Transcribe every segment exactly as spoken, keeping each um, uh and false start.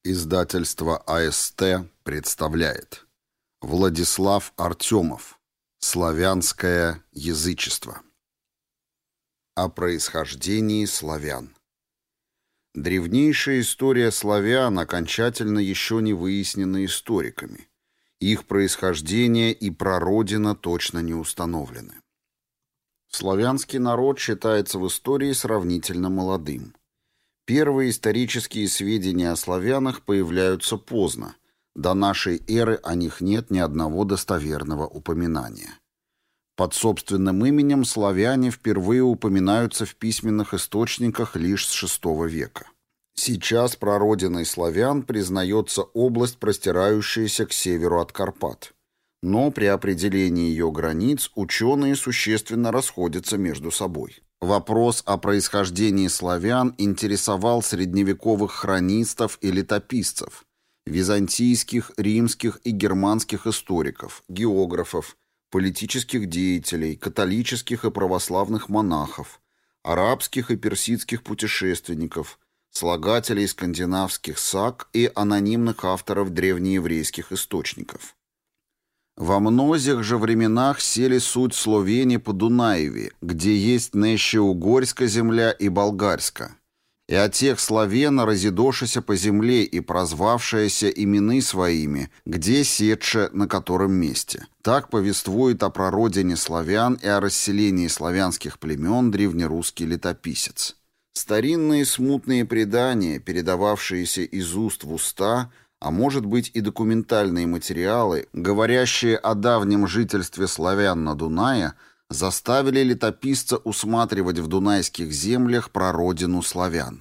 Издательство А Эс Тэ представляет Владислав Артемов. Славянское язычество. О происхождении славян. Древнейшая история славян окончательно еще не выяснена историками. Их происхождение и прародина точно не установлены. Славянский народ считается в истории сравнительно молодым. Первые исторические сведения о славянах появляются поздно. До нашей эры о них нет ни одного достоверного упоминания. Под собственным именем славяне впервые упоминаются в письменных источниках лишь с шестого века. Сейчас прародиной славян признается область, простирающаяся к северу от Карпат. Но при определении ее границ ученые существенно расходятся между собой. Вопрос о происхождении славян интересовал средневековых хронистов и летописцев, византийских, римских и германских историков, географов, политических деятелей, католических и православных монахов, арабских и персидских путешественников, слагателей скандинавских саг и анонимных авторов древнееврейских источников. Во многих же временах сели суть Словени по Дунаеве, где есть Нещеугорьска земля и Болгарска, и от тех славен, разидошися по земле и прозвавшаяся имени своими, где сетше на котором месте. Так повествует о прародине славян и о расселении славянских племен древнерусский летописец. Старинные смутные предания, передававшиеся из уст в уста, а может быть и документальные материалы, говорящие о давнем жительстве славян на Дунае, заставили летописца усматривать в дунайских землях прародину славян.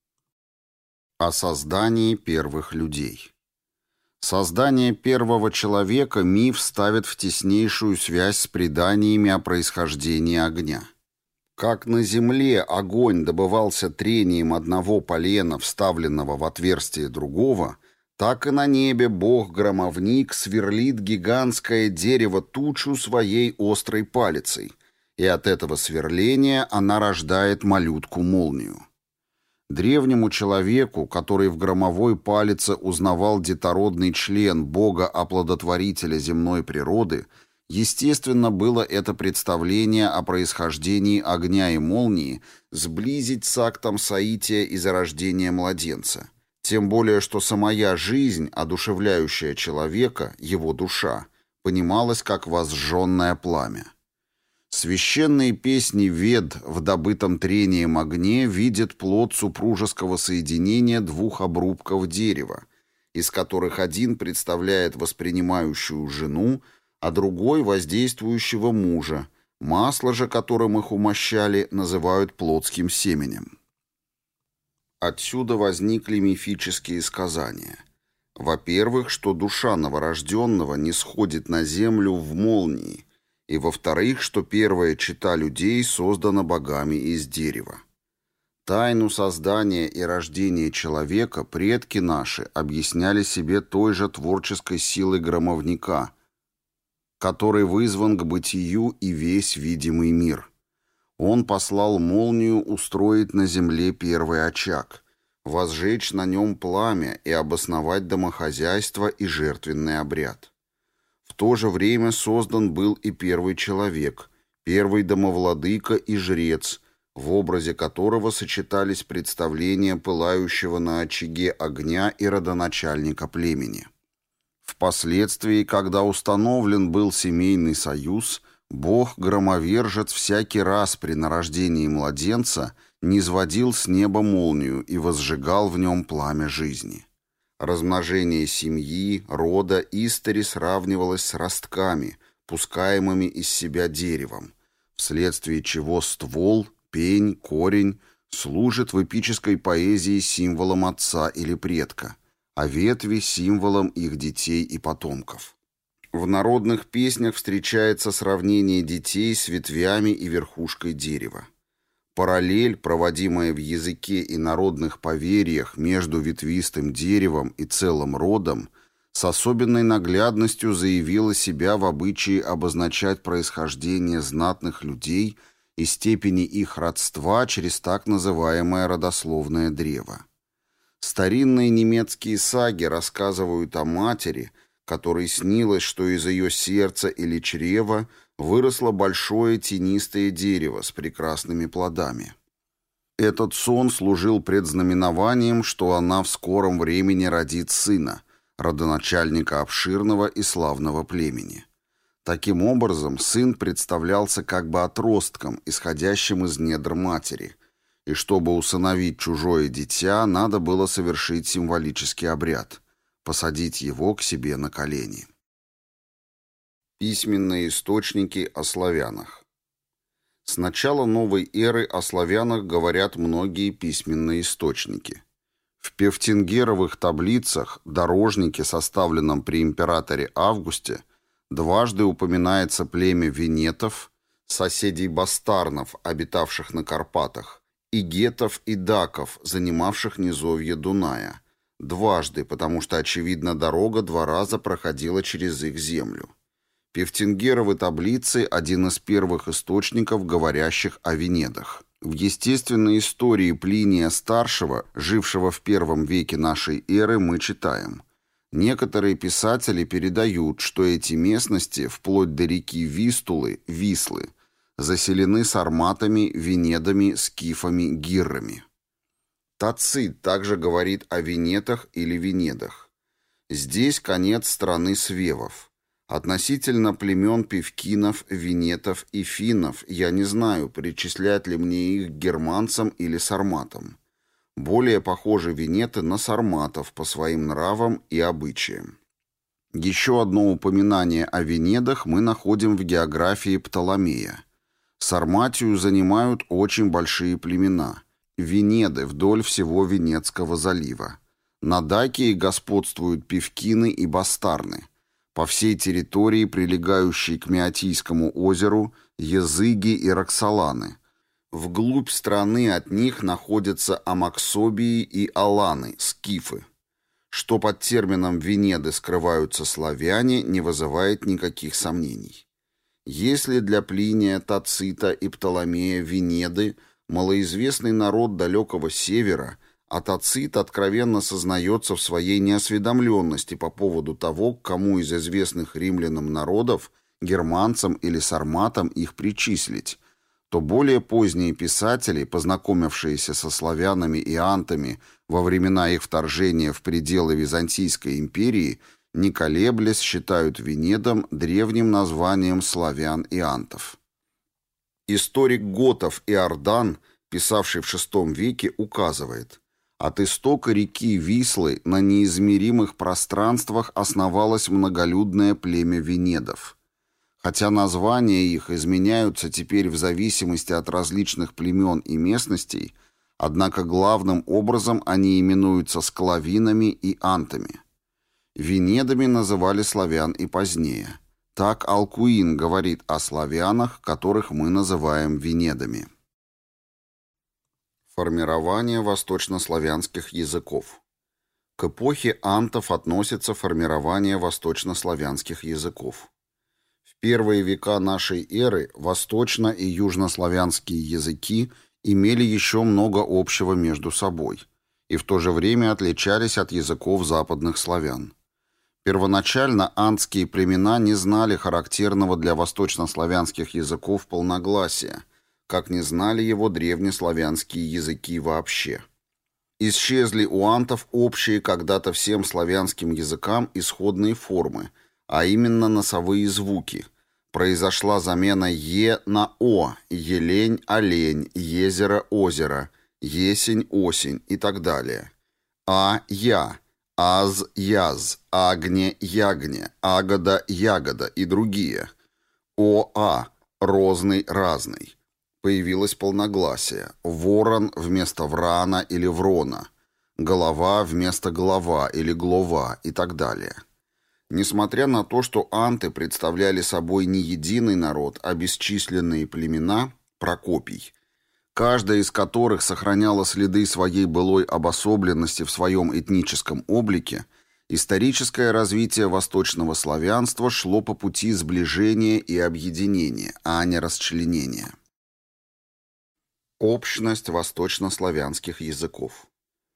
О создании первых людей. Создание первого человека миф ставит в теснейшую связь с преданиями о происхождении огня. Как на земле огонь добывался трением одного полена, вставленного в отверстие другого, так и на небе бог-громовник сверлит гигантское дерево тучу своей острой палицей, и от этого сверления она рождает малютку-молнию. Древнему человеку, который в громовой палице узнавал детородный член бога-оплодотворителя земной природы, естественно было это представление о происхождении огня и молнии сблизить с актом соития и зарождения младенца. Тем более, что самая жизнь, одушевляющая человека, его душа, понималась как возжженное пламя. Священные песни Вед в добытом трением огне видят плод супружеского соединения двух обрубков дерева, из которых один представляет воспринимающую жену, а другой — воздействующего мужа, масло же, которым их умощали, называют плотским семенем. Отсюда возникли мифические сказания. Во-первых, что душа новорожденного не сходит на землю в молнии, и во-вторых, что первая чета людей создана богами из дерева. Тайну создания и рождения человека предки наши объясняли себе той же творческой силой громовника, который вызван к бытию и весь видимый мир. Он послал молнию устроить на земле первый очаг, возжечь на нем пламя и обосновать домохозяйство и жертвенный обряд. В то же время создан был и первый человек, первый домовладыка и жрец, в образе которого сочетались представления пылающего на очаге огня и родоначальника племени. Впоследствии, когда установлен был семейный союз, Бог-громовержец всякий раз при нарождении младенца низводил с неба молнию и возжигал в нем пламя жизни. Размножение семьи, рода истори сравнивалось с ростками, пускаемыми из себя деревом, вследствие чего ствол, пень, корень служит в эпической поэзии символом отца или предка, а ветви — символом их детей и потомков. В народных песнях встречается сравнение детей с ветвями и верхушкой дерева. Параллель, проводимая в языке и народных поверьях между ветвистым деревом и целым родом, с особенной наглядностью заявила себя в обычае обозначать происхождение знатных людей и степени их родства через так называемое родословное древо. Старинные немецкие саги рассказывают о матери, которой снилось, что из ее сердца или чрева выросло большое тенистое дерево с прекрасными плодами. Этот сон служил предзнаменованием, что она в скором времени родит сына, родоначальника обширного и славного племени. Таким образом, сын представлялся как бы отростком, исходящим из недр матери, и чтобы усыновить чужое дитя, надо было совершить символический обряд – посадить его к себе на колени. Письменные источники о славянах. С начала новой эры о славянах говорят многие письменные источники. В Пефтингеровых таблицах, дорожнике, составленном при императоре Августе, дважды упоминается племя венетов, соседей бастарнов, обитавших на Карпатах, и гетов и даков, занимавших низовье Дуная. Дважды, потому что, очевидно, дорога два раза проходила через их землю. Пефтингеровы таблицы – один из первых источников, говорящих о венедах. В естественной истории Плиния Старшего, жившего в первом веке нашей эры, мы читаем: некоторые писатели передают, что эти местности, вплоть до реки Вистулы, Вислы, заселены сарматами, венедами, скифами, гиррами. Тацит также говорит о венетах или венедах. Здесь конец страны свевов. Относительно племен певкинов, венетов и финнов я не знаю, причислять ли мне их к германцам или сарматам. Более похожи венеты на сарматов по своим нравам и обычаям. Еще одно упоминание о венедах мы находим в географии Птоломея. Сарматию занимают очень большие племена – венеды вдоль всего Венецкого залива. На Дакии господствуют певкины и бастарны. По всей территории, прилегающей к Меотийскому озеру, языги и роксоланы. Вглубь страны от них находятся амаксобии и аланы, скифы. Что под термином «венеды» скрываются славяне, не вызывает никаких сомнений. Если для Плиния, Тацита и Птоломея венеды – малоизвестный народ далекого севера, а Тацит откровенно сознается в своей неосведомленности по поводу того, к кому из известных римлянам народов, германцам или сарматам их причислить, то более поздние писатели, познакомившиеся со славянами и антами во времена их вторжения в пределы Византийской империи, не колеблясь, считают венедом древним названием славян и антов. Историк готов Иордан, писавший в шестом веке, указывает: от истока реки Вислы на неизмеримых пространствах основалось многолюдное племя венедов. Хотя названия их изменяются теперь в зависимости от различных племен и местностей, однако главным образом они именуются склавинами и антами. Венедами называли славян и позднее. Так Алкуин говорит о славянах, которых мы называем венедами. Формирование восточнославянских языков. К эпохе антов относится формирование восточнославянских языков. В первые века нашей эры восточно- и южнославянские языки имели еще много общего между собой и в то же время отличались от языков западных славян. Первоначально антские племена не знали характерного для восточнославянских языков полногласия, как не знали его древнеславянские языки вообще. Исчезли у антов общие когда-то всем славянским языкам исходные формы, а именно носовые звуки. Произошла замена «е» на «о», «елень» – «олень», «езеро» – «озеро», «есень» – «осень» и так далее. «А» – «я», «аз» – «яз», «агне» – «ягне», «агода» – «ягода» и другие. «О-а» – «розный», «разный». Появилось полногласие: ворон вместо врана или врона, голова вместо голова или глова и так далее. Несмотря на то, что анты представляли собой не единый народ, а бесчисленные племена, Прокопий, каждая из которых сохраняла следы своей былой обособленности в своем этническом облике, историческое развитие восточного славянства шло по пути сближения и объединения, а не расчленения. Общность восточнославянских языков.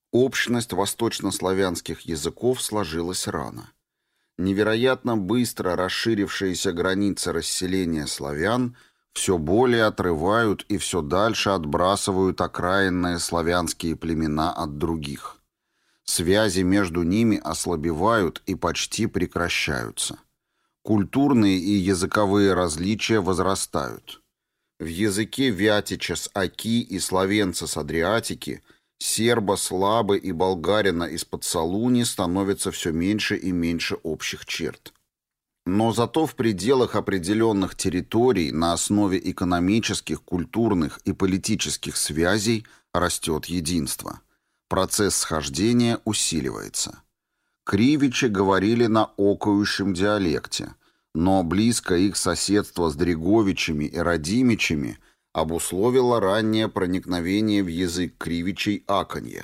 Общность восточнославянских языков сложилась рано. Невероятно быстро расширившиеся границы расселения славян все более отрывают и все дальше отбрасывают окраинные славянские племена от других. Связи между ними ослабевают и почти прекращаются. Культурные и языковые различия возрастают. В языке вятича с Оки и словенца с Адриатики, серба, слабы и болгарина из Подсолуни становится все меньше и меньше общих черт. Но зато в пределах определенных территорий на основе экономических, культурных и политических связей растет единство. Процесс схождения усиливается. Кривичи говорили на окающем диалекте, но близко их соседство с Дреговичами и Радимичами обусловило раннее проникновение в язык кривичей аканье.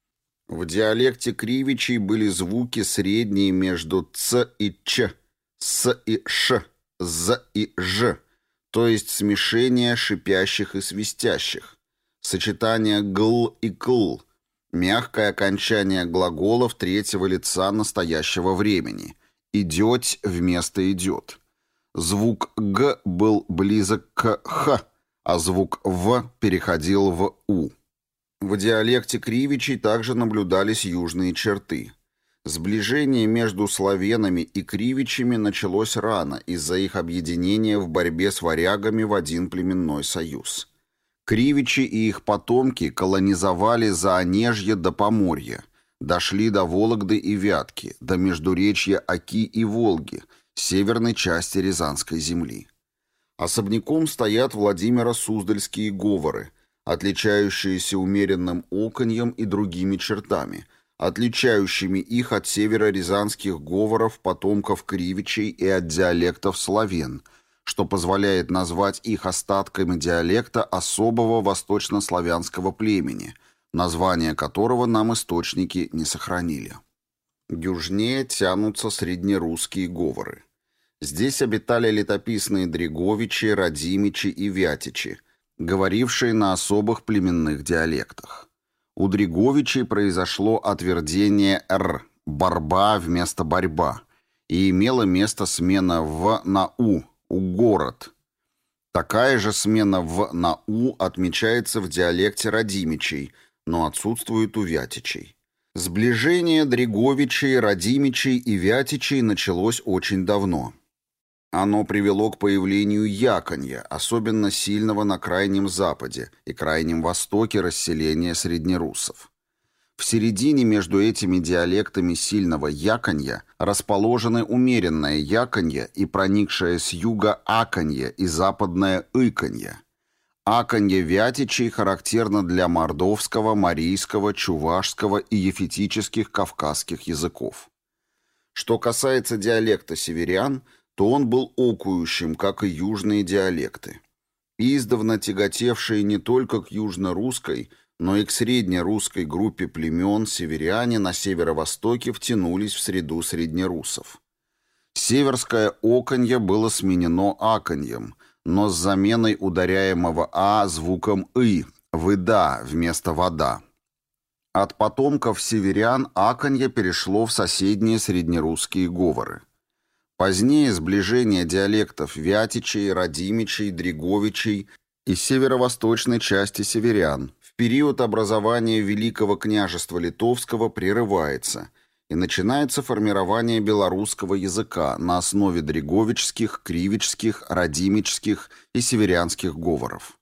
В диалекте кривичей были звуки средние между ц и ч, с и ш, з и ж, то есть смешение шипящих и свистящих, сочетание гл и кл, мягкое окончание глаголов третьего лица настоящего времени, идеть вместо идет. Звук г был близок к х, а звук в переходил в у. В диалекте кривичей также наблюдались южные черты. Сближение между славянами и кривичами началось рано из-за их объединения в борьбе с варягами в один племенной союз. Кривичи и их потомки колонизовали Заонежье до Поморья, дошли до Вологды и Вятки, до междуречья Оки и Волги, северной части Рязанской земли. Особняком стоят Владимиро-Суздальские говоры, отличающиеся умеренным оканьем и другими чертами, отличающими их от северо-рязанских говоров потомков кривичей и от диалектов славян, что позволяет назвать их остатками диалекта особого восточнославянского племени, название которого нам источники не сохранили. Южнее тянутся среднерусские говоры. Здесь обитали летописные Дреговичи, Радимичи и Вятичи, говорившие на особых племенных диалектах. У Дреговичей произошло отвердение «р», «борьба» вместо «борьба», и имела место смена «в» на «у», «у» город. Такая же смена «в» на «у» отмечается в диалекте Радимичей, но отсутствует у Вятичей. Сближение Дреговичей, Радимичей и Вятичей началось очень давно. Оно привело к появлению яконья, особенно сильного на Крайнем Западе и Крайнем Востоке расселения среднерусов. В середине между этими диалектами сильного яконья расположены умеренное яконье и проникшее с юга аконье и западное иконье. Аконье вятичей характерно для мордовского, марийского, чувашского и ефетических кавказских языков. Что касается диалекта северян, то он был окующим, как и южные диалекты. Издавна тяготевшие не только к южно-русской, но и к среднерусской группе племен северяне на северо-востоке втянулись в среду среднерусов. Северское оканье было сменено аканьем, но с заменой ударяемого «а» звуком «и», «выда» вместо «вода». От потомков северян аканье перешло в соседние среднерусские говоры. Позднее сближение диалектов вятичей, радимичей, дреговичей и северо-восточной части северян в период образования Великого княжества Литовского прерывается, и начинается формирование белорусского языка на основе дреговичских, кривичских, радимичских и северянских говоров.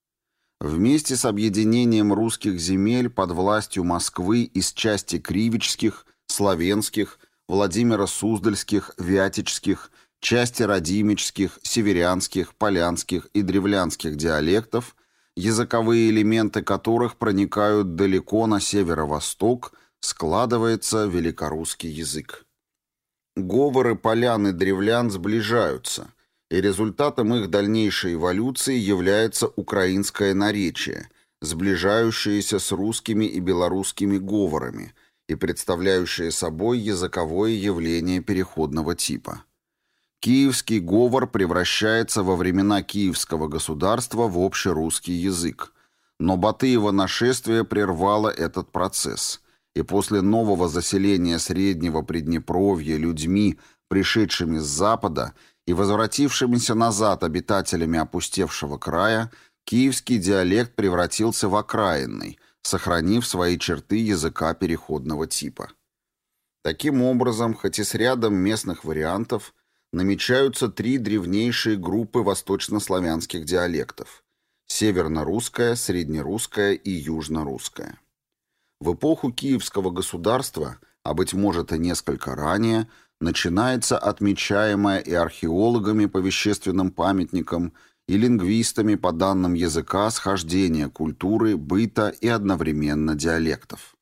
Вместе с объединением русских земель под властью Москвы из части кривичских, славянских, Владимиро-Суздальских, Вятичских, части радимичских, северянских, полянских и древлянских диалектов, языковые элементы которых проникают далеко на северо-восток, складывается великорусский язык. Говоры полян и древлян сближаются, и результатом их дальнейшей эволюции является украинское наречие, сближающееся с русскими и белорусскими говорами и представляющее собой языковое явление переходного типа. Киевский говор превращается во времена Киевского государства в общерусский язык, Но Батыево нашествие прервало этот процесс, и после нового заселения Среднего Приднепровья людьми, пришедшими с запада и возвратившимися назад обитателями опустевшего края, киевский диалект превратился в окраинный, сохранив свои черты языка переходного типа. Таким образом, хоть и с рядом местных вариантов, намечаются три древнейшие группы восточнославянских диалектов – северно-русская, среднерусская и южно-русская. В эпоху Киевского государства, а быть может и несколько ранее, начинается отмечаемое и археологами по вещественным памятникам, и лингвистами по данным языка схождение культуры, быта и одновременно диалектов.